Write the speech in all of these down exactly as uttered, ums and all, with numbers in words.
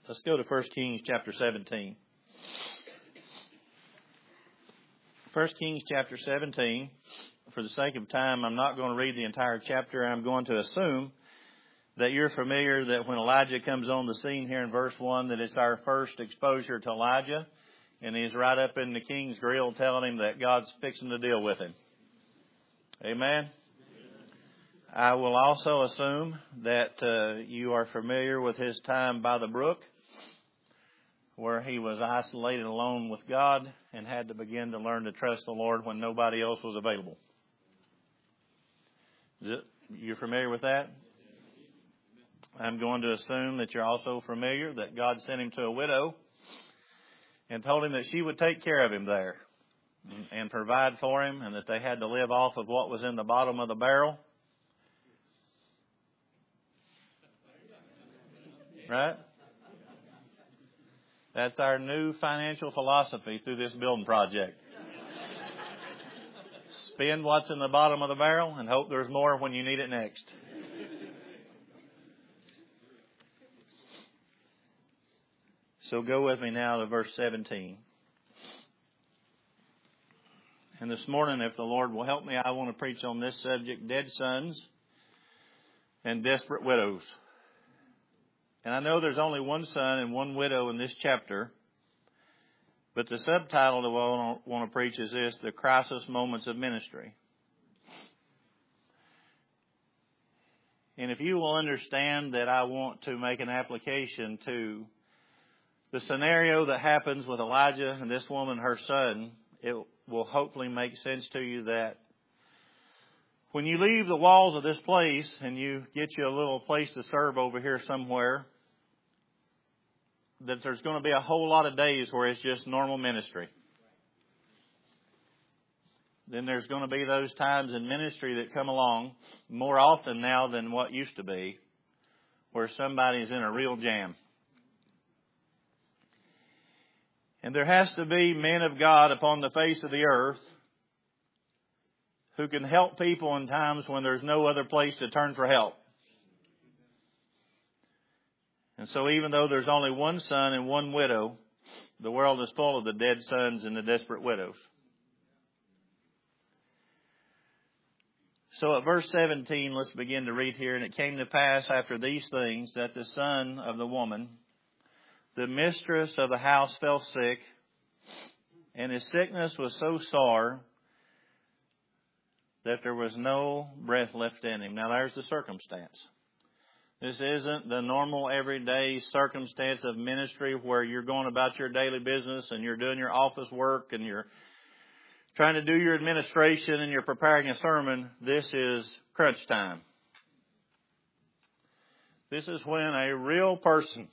Let's go to First Kings chapter seventeen. First Kings chapter seventeen. For the sake of time, I'm not going to read the entire chapter. I'm going to assume that you're familiar that when Elijah comes on the scene here in verse one, that it's our first exposure to Elijah. And he's right up in the king's grill telling him that God's fixing to deal with him. Amen. I will also assume that uh, you are familiar with his time by the brook, where he was isolated alone with God and had to begin to learn to trust the Lord when nobody else was available. Is it, you're familiar with that? I'm going to assume that you're also familiar that God sent him to a widow and told him that she would take care of him there and provide for him, and that they had to live off of what was in the bottom of the barrel. Right? That's our new financial philosophy through this building project. Spend what's in the bottom of the barrel and hope there's more when you need it next. So go with me now to verse seventeen. And this morning, if the Lord will help me, I want to preach on this subject, dead sons and desperate widows. And I know there's only one son and one widow in this chapter, but the subtitle that I want to preach is this, the crisis moments of ministry. And if you will understand that I want to make an application to the scenario that happens with Elijah and this woman, her son, it will hopefully make sense to you that when you leave the walls of this place and you get you a little place to serve over here somewhere, that there's going to be a whole lot of days where it's just normal ministry. Then there's going to be those times in ministry that come along more often now than what used to be, where somebody's in a real jam. And there has to be men of God upon the face of the earth who can help people in times when there's no other place to turn for help. And so even though there's only one son and one widow, the world is full of the dead sons and the desperate widows. So at verse seventeen, let's begin to read here. And it came to pass after these things that the son of the woman, the mistress of the house, fell sick, and his sickness was so sore that there was no breath left in him. Now there's the circumstance. This isn't the normal everyday circumstance of ministry where you're going about your daily business and you're doing your office work and you're trying to do your administration and you're preparing a sermon. This is crunch time. This is when a real person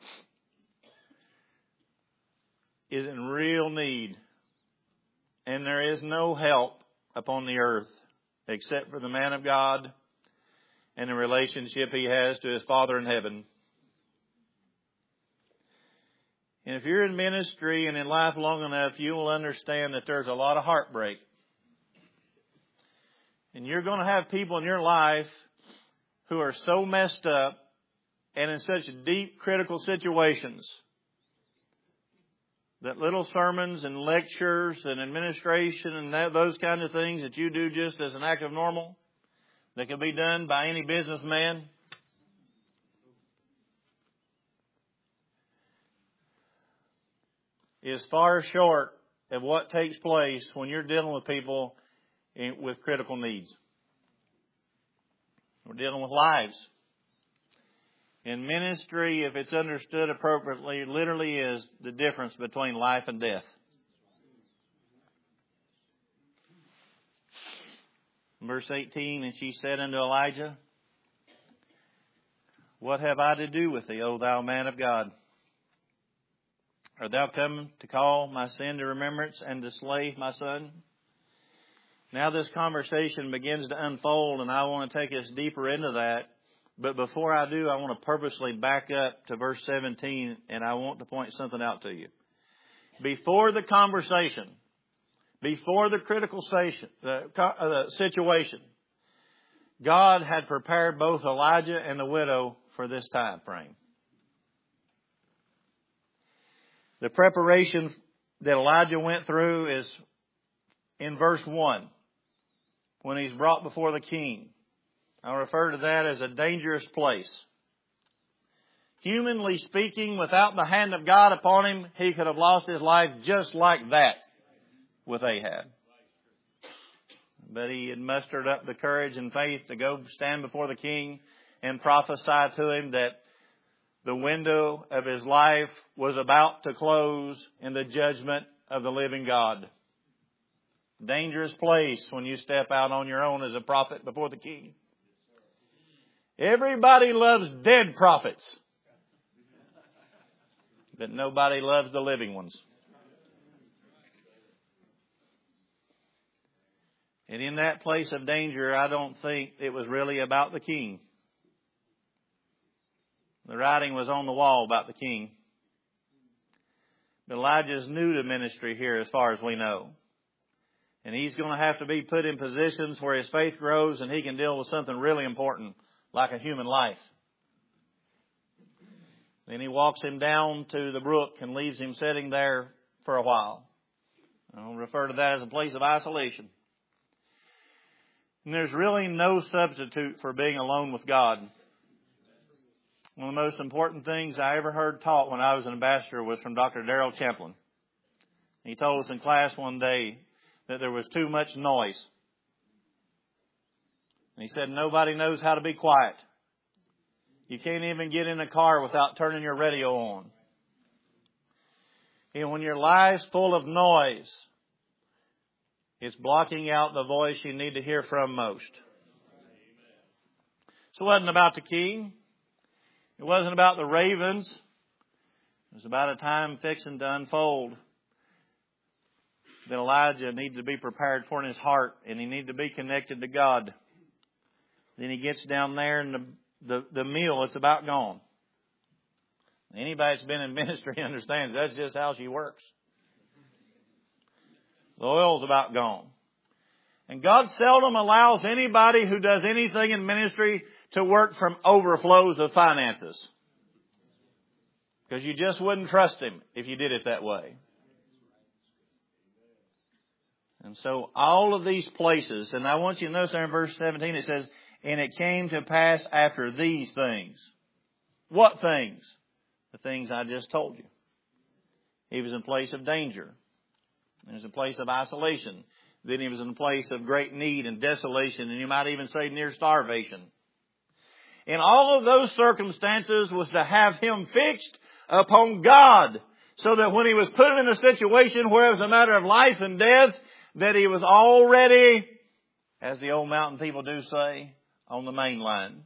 is in real need, and there is no help upon the earth except for the man of God and the relationship he has to his Father in heaven. And if you're in ministry and in life long enough, you will understand that there's a lot of heartbreak. And you're going to have people in your life who are so messed up and in such deep critical situations that little sermons and lectures and administration and that, those kind of things that you do just as an act of normal, that can be done by any businessman, is far short of what takes place when you're dealing with people in, with critical needs. We're dealing with lives. In ministry, if it's understood appropriately, literally is the difference between life and death. Verse eighteen, and she said unto Elijah, what have I to do with thee, O thou man of God? Art thou come to call my sin to remembrance and to slay my son? Now this conversation begins to unfold, and I want to take us deeper into that. But before I do, I want to purposely back up to verse seventeen, and I want to point something out to you. Before the conversation, before the critical situation, God had prepared both Elijah and the widow for this time frame. The preparation that Elijah went through is in verse one, when he's brought before the king. I refer to that as a dangerous place. Humanly speaking, without the hand of God upon him, he could have lost his life just like that with Ahab. But he had mustered up the courage and faith to go stand before the king and prophesy to him that the window of his life was about to close in the judgment of the living God. Dangerous place when you step out on your own as a prophet before the king. Everybody loves dead prophets, but nobody loves the living ones. And in that place of danger, I don't think it was really about the king. The writing was on the wall about the king. But Elijah's new to ministry here as far as we know. And he's going to have to be put in positions where his faith grows and he can deal with something really important, like a human life. Then he walks him down to the brook and leaves him sitting there for a while. I'll refer to that as a place of isolation. And there's really no substitute for being alone with God. One of the most important things I ever heard taught when I was an ambassador was from Doctor Darrell Champlin. He told us in class one day that there was too much noise. And he said nobody knows how to be quiet. You can't even get in a car without turning your radio on. And when your life's full of noise, it's blocking out the voice you need to hear from most. So it wasn't about the king. It wasn't about the ravens. It was about a time fixing to unfold that Elijah needed to be prepared for in his heart, and he needed to be connected to God. Then he gets down there, and the, the, the meal, it's about gone. Anybody that's been in ministry understands that's just how she works. The oil's about gone. And God seldom allows anybody who does anything in ministry to work from overflows of finances. Because you just wouldn't trust Him if you did it that way. And so all of these places, and I want you to notice there in verse seventeen it says, and it came to pass after these things. What things? The things I just told you. He was in a place of danger. He was in a place of isolation. Then he was in a place of great need and desolation, and you might even say near starvation. In all of those circumstances was to have him fixed upon God, so that when he was put in a situation where it was a matter of life and death, that he was already, as the old mountain people do say, on the main line.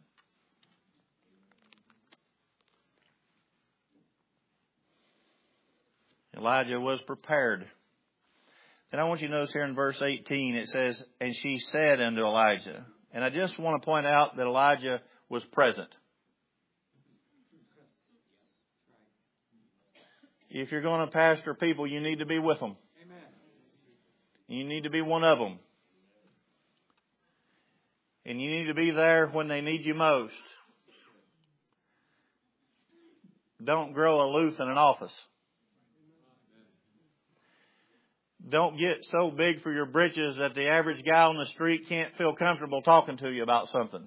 Elijah was prepared. And I want you to notice here in verse eighteen, it says, and she said unto Elijah. And I just want to point out that Elijah was present. If you're going to pastor people, you need to be with them. Amen. You need to be one of them. And you need to be there when they need you most. Don't grow aloof in an office. Don't get so big for your britches that the average guy on the street can't feel comfortable talking to you about something.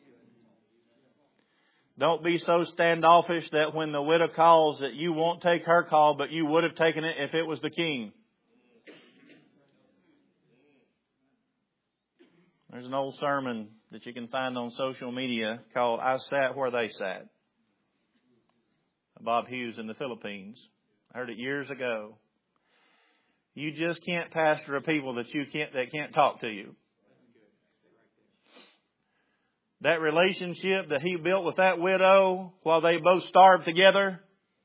Don't be so standoffish that when the widow calls that you won't take her call, but you would have taken it if it was the king. There's an old sermon that you can find on social media called I Sat Where They Sat. Bob Hughes in the Philippines. I heard it years ago. You just can't pastor a people that you can't that can't talk to you. That relationship that he built with that widow while they both starved together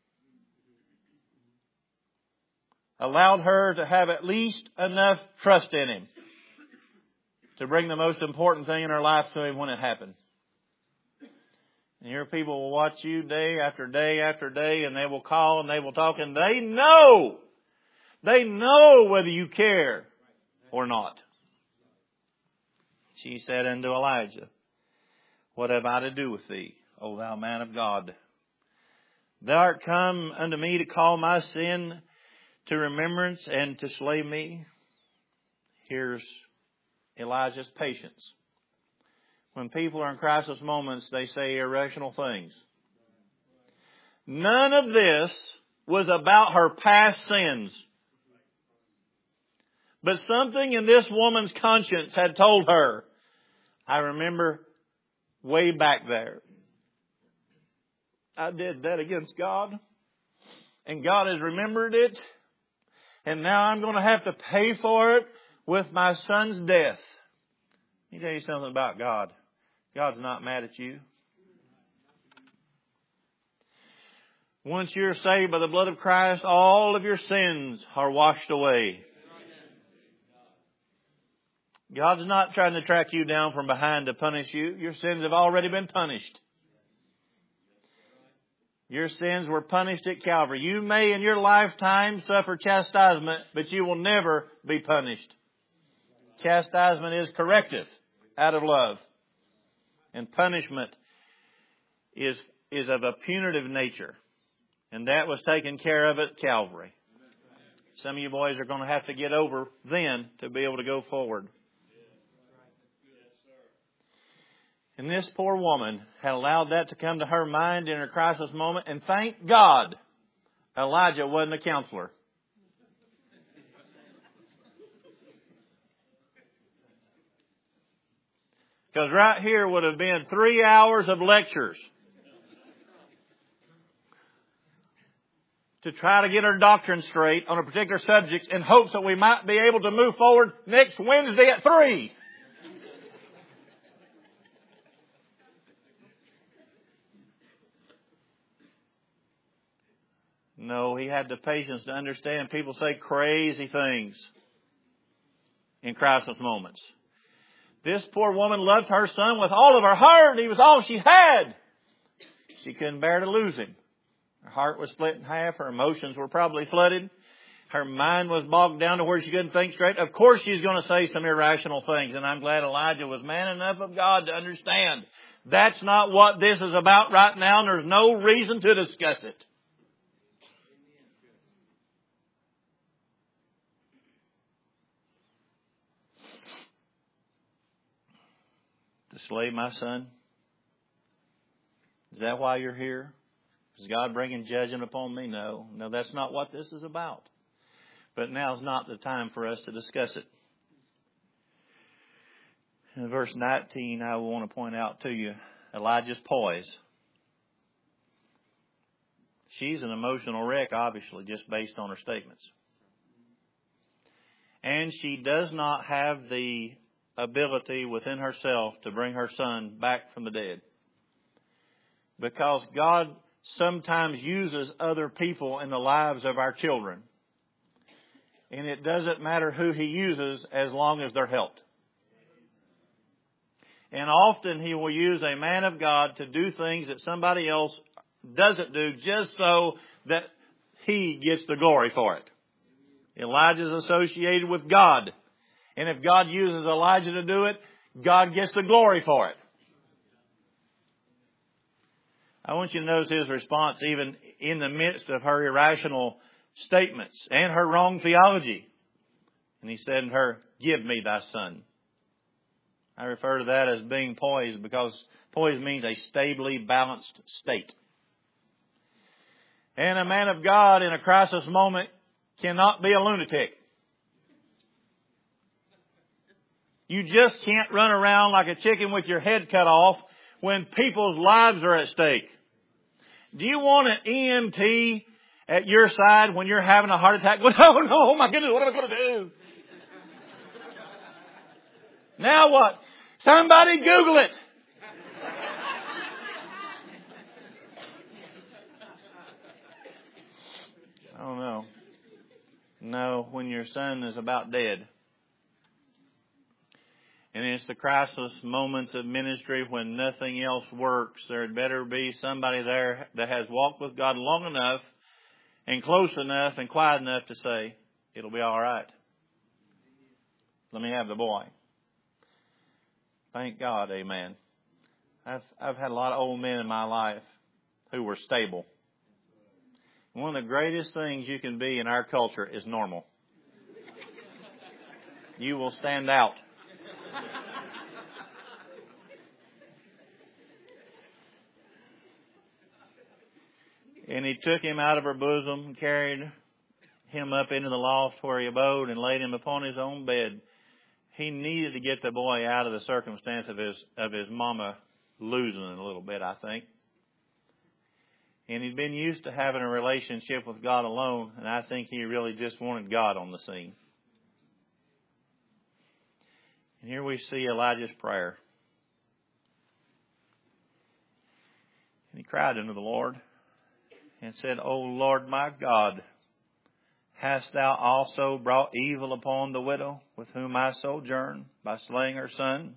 allowed her to have at least enough trust in him to bring the most important thing in her life to him when it happened. And your people will watch you day after day after day, and they will call and they will talk, and they know, they know whether you care or not. She said unto Elijah, what have I to do with thee, O thou man of God? Thou art come unto me to call my sin to remembrance and to slay me. Here's Elijah's patience. When people are in crisis moments, they say irrational things. None of this was about her past sins. But something in this woman's conscience had told her, I remember way back there, I did that against God. And God has remembered it. And now I'm going to have to pay for it with my son's death. Let me tell you something about God. God's not mad at you. Once you're saved by the blood of Christ, all of your sins are washed away. God's not trying to track you down from behind to punish you. Your sins have already been punished. Your sins were punished at Calvary. You may in your lifetime suffer chastisement, but you will never be punished. Chastisement is corrective out of love. And punishment is, is of a punitive nature. And that was taken care of at Calvary. Some of you boys are going to have to get over then to be able to go forward. And this poor woman had allowed that to come to her mind in her crisis moment. And thank God Elijah wasn't a counselor. Because right here would have been three hours of lectures to try to get our doctrine straight on a particular subject in hopes that we might be able to move forward next Wednesday at three. No, he had the patience to understand people say crazy things in crisis moments. This poor woman loved her son with all of her heart. He was all she had. She couldn't bear to lose him. Her heart was split in half. Her emotions were probably flooded. Her mind was bogged down to where she couldn't think straight. Of course she's going to say some irrational things. And I'm glad Elijah was man enough of God to understand that's not what this is about right now. And there's no reason to discuss it. To slay my son? Is that why you're here? Is God bringing judgment upon me? No. No, that's not what this is about. But now's not the time for us to discuss it. In verse nineteen, I want to point out to you Elijah's poise. She's an emotional wreck, obviously, just based on her statements. And she does not have the ability within herself to bring her son back from the dead. Because God sometimes uses other people in the lives of our children. And it doesn't matter who He uses as long as they're helped. And often He will use a man of God to do things that somebody else doesn't do just so that He gets the glory for it. Elijah is associated with God. And if God uses Elijah to do it, God gets the glory for it. I want you to notice his response even in the midst of her irrational statements and her wrong theology. And he said to her, "Give me thy son." I refer to that as being poised because poise means a stably balanced state. And a man of God in a crisis moment cannot be a lunatic. You just can't run around like a chicken with your head cut off when people's lives are at stake. Do you want an E M T at your side when you're having a heart attack? Well, no, no, oh my goodness, what am I going to do? Now what? Somebody Google it. I don't know. No, when your son is about dead. And it's the crisis moments of ministry when nothing else works. There had better be somebody there that has walked with God long enough and close enough and quiet enough to say, it'll be all right. Let me have the boy. Thank God, amen. I've, I've had a lot of old men in my life who were stable. One of the greatest things you can be in our culture is normal. You will stand out. And he took him out of her bosom, carried him up into the loft where he abode, and laid him upon his own bed. He needed to get the boy out of the circumstance of his of his mama losing it a little bit, I think. And he'd been used to having a relationship with God alone, and I think he really just wanted God on the scene. And here we see Elijah's prayer. And he cried unto the Lord and said, O Lord my God, hast thou also brought evil upon the widow with whom I sojourn by slaying her son?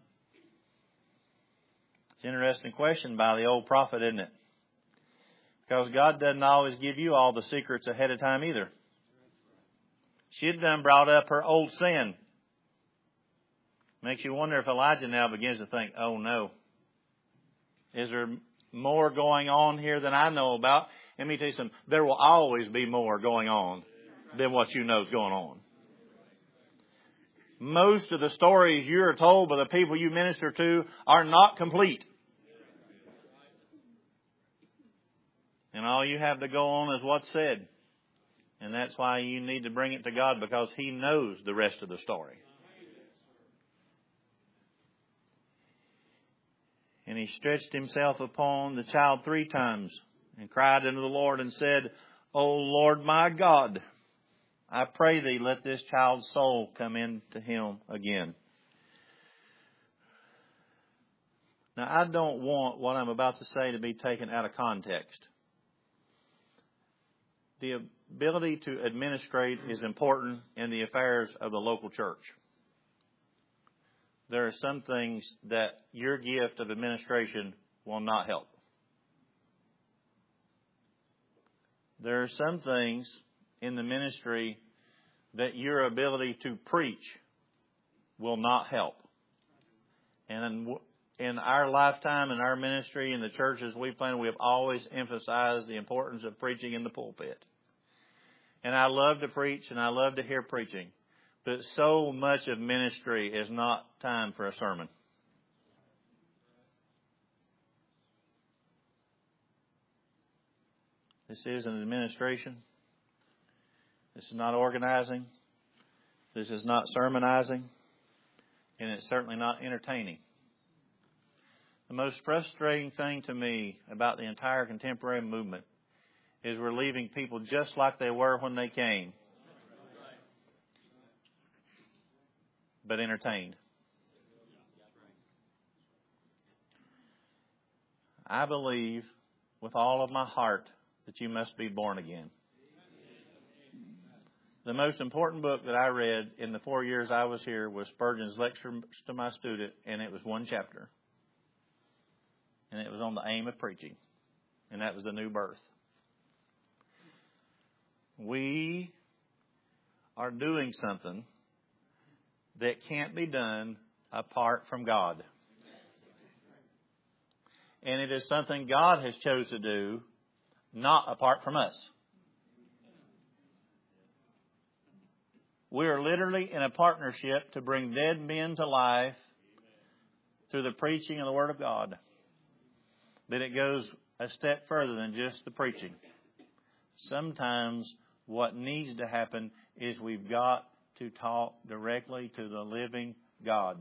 It's an interesting question by the old prophet, isn't it? Because God doesn't always give you all the secrets ahead of time either. She had done brought up her old sin. Makes you wonder if Elijah now begins to think, oh no, is there more going on here than I know about? Let me tell you something. There will always be more going on than what you know is going on. Most of the stories you are told by the people you minister to are not complete. And all you have to go on is what's said. And that's why you need to bring it to God, because He knows the rest of the story. And he stretched himself upon the child three times and cried unto the Lord and said, O Lord my God, I pray thee, let this child's soul come into him again. Now, I don't want what I'm about to say to be taken out of context. The ability to administrate is important in the affairs of the local church. There are some things that your gift of administration will not help. There are some things in the ministry that your ability to preach will not help. And in our lifetime, in our ministry, in the churches we plant, we have always emphasized the importance of preaching in the pulpit. And I love to preach and I love to hear preaching. But so much of ministry is not time for a sermon. This is an administration. This is not organizing. This is not sermonizing. And it's certainly not entertaining. The most frustrating thing to me about the entire contemporary movement is we're leaving people just like they were when they came, but entertained. I believe with all of my heart that you must be born again. The most important book that I read in the four years I was here was Spurgeon's Lectures to My Student, and it was one chapter. And it was on the aim of preaching, and that was the new birth. We are doing something that can't be done apart from God. And it is something God has chosen to do, not apart from us. We are literally in a partnership to bring dead men to life through the preaching of the Word of God. But it goes a step further than just the preaching. Sometimes what needs to happen is we've got to talk directly to the living God.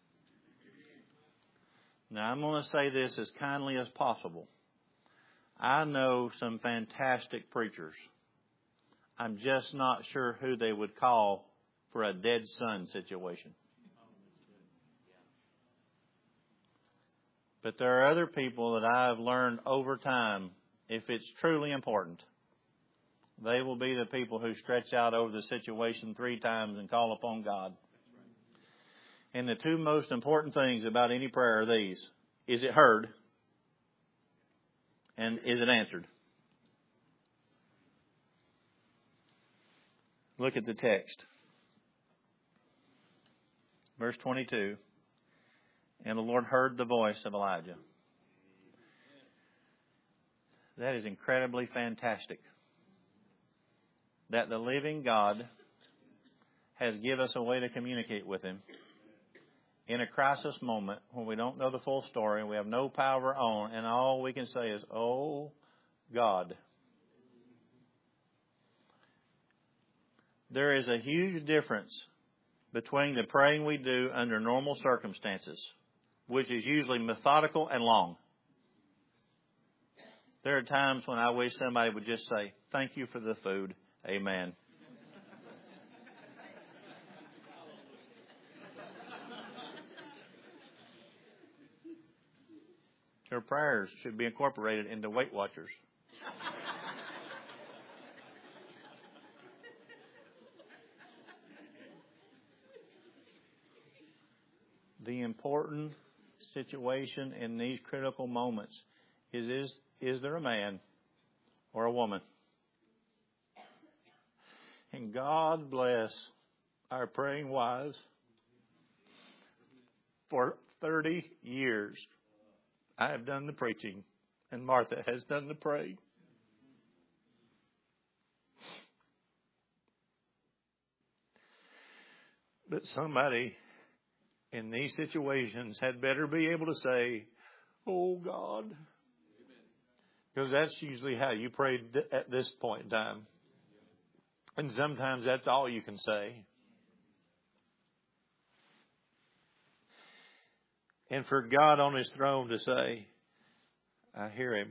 Now, I'm going to say this as kindly as possible. I know some fantastic preachers. I'm just not sure who they would call for a dead son situation. But there are other people that I've learned over time, if it's truly important, they will be the people who stretch out over the situation three times and call upon God. And the two most important things about any prayer are these. Is it heard? And is it answered? Look at the text. Verse twenty-two. And the Lord heard the voice of Elijah. That is incredibly fantastic. that the living God has given us a way to communicate with Him in a crisis moment when we don't know the full story and we have no power of our own, and all we can say is, "Oh, God." There is a huge difference between the praying we do under normal circumstances, which is usually methodical and long. There are times when I wish somebody would just say, "Thank you for the food. Amen." Your prayers should be incorporated into Weight Watchers. The important situation in these critical moments is, is, is there a man or a woman? And God bless our praying wives. For thirty years, I have done the preaching, and Martha has done the praying. But somebody in these situations had better be able to say, "Oh, God." Because that's usually how you pray at this point in time. And sometimes that's all you can say. And for God on His throne to say, "I hear Him.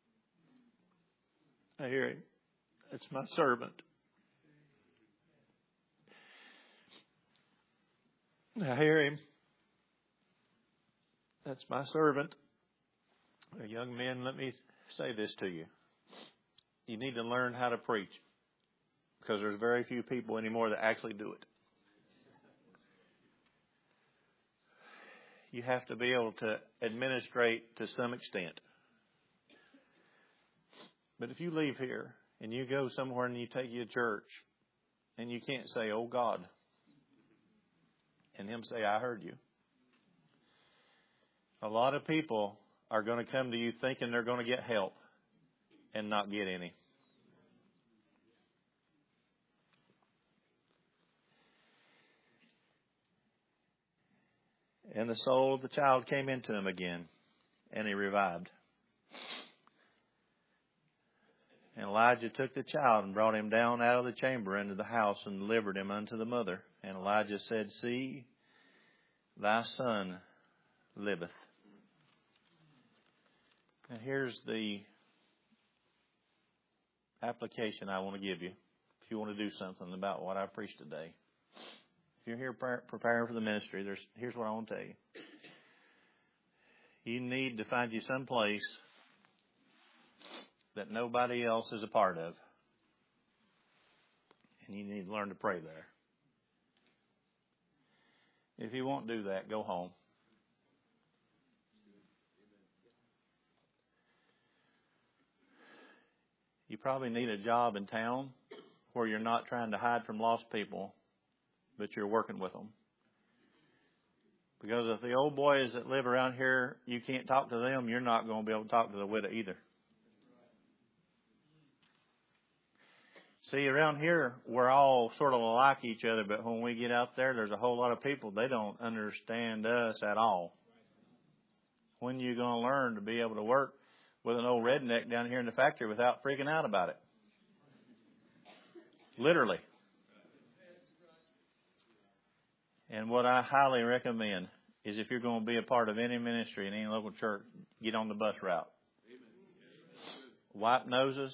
I hear Him. It's my servant. I hear Him. That's my servant." Young men, let me say this to you. You need to learn how to preach, because there's very few people anymore that actually do it. You have to be able to administrate to some extent. But if you leave here and you go somewhere and you take you to church and you can't say, "Oh, God," and Him say, "I heard you," a lot of people are going to come to you thinking they're going to get help and not get any. And the soul of the child came into him again, and he revived. And Elijah took the child and brought him down out of the chamber into the house and delivered him unto the mother. And Elijah said, "See, thy son liveth." And here's the application I want to give you if you want to do something about what I preached today. If you're here preparing for the ministry, there's here's what I want to tell you. You need to find you some place that nobody else is a part of. And you need to learn to pray there. If you won't do that, go home. You probably need a job in town where you're not trying to hide from lost people, but you're working with them. Because if the old boys that live around here, you can't talk to them, you're not going to be able to talk to the widow either. See, around here, we're all sort of like each other, but when we get out there, there's a whole lot of people, they don't understand us at all. When are you going to learn to be able to work with an old redneck down here in the factory without freaking out about it? Literally. And what I highly recommend is if you're going to be a part of any ministry in any local church, get on the bus route. Wipe noses.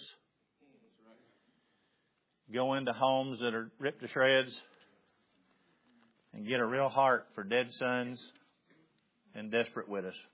Go into homes that are ripped to shreds and get a real heart for dead sons and desperate widows.